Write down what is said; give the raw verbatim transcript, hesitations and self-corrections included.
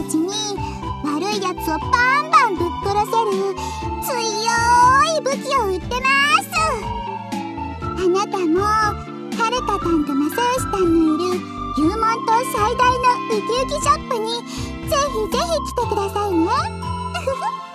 たちに悪いやつをバンバンぶっ殺せる強い武器を売ってます。あなたもはるかたんと正義たんのいる幽門島最大のウキウキショップにぜひぜひ来てくださいね。